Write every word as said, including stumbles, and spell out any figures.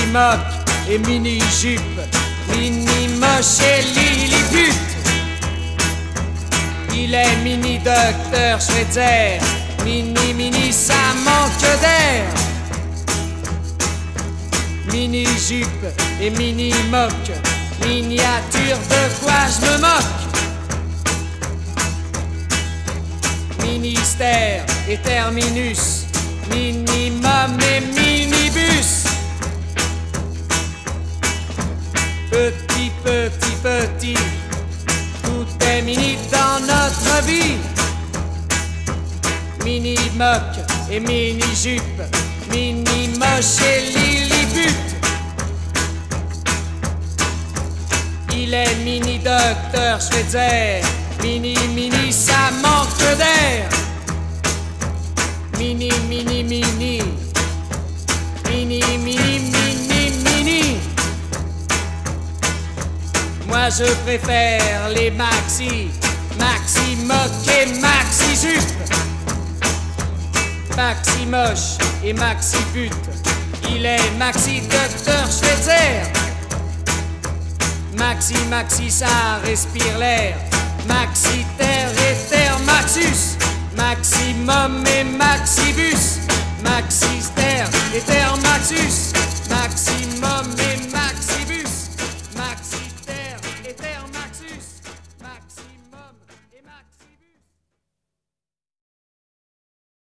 mini-moc et mini-jupe, mini-moche et lilliput. Il est mini-docteur Schweitzer, mini-mini, ça manque d'air. Mini-jupe et mini-moc, miniature de quoi je me moque. Ministère et terminus, minimum et minibus. Petit, petit, petit, tout est mini dans notre vie. Mini-moc et mini-jupe, mini-moche et lilliput. Il est mini-docteur Schweitzer, mini-mini, ça manque d'air. Mini, mini, mini, mini, mini, mini, mini. Moi je préfère les maxi, maxi moc et maxi jupe. Maxi moche et maxi pute, il est maxi docteur Schweitzer. Maxi, maxi, ça respire l'air. Maxi terre et terre maxus, maximum et maxibus.